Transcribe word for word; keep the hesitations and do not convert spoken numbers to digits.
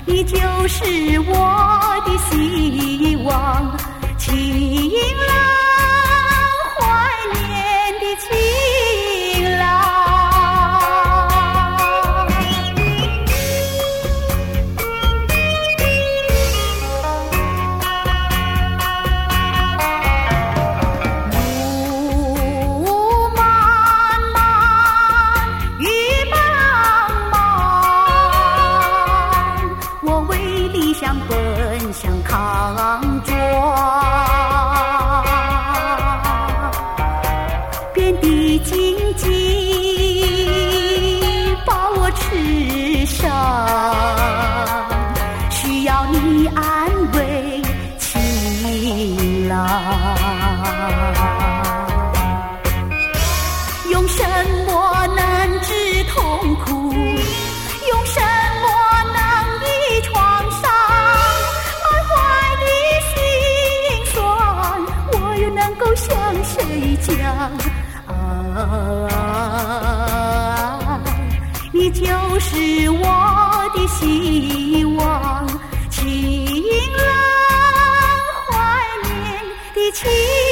你就是我的希望，情郎怀念的情郎。路漫漫，雨茫茫，我为理想奔向康庄，遍地荆棘把我吃伤，需要你安慰情郎。用什么能治痛苦？用什么能医创伤？满怀的心酸，我又能够向谁讲？啊，你就是我的希望，情郎怀念的情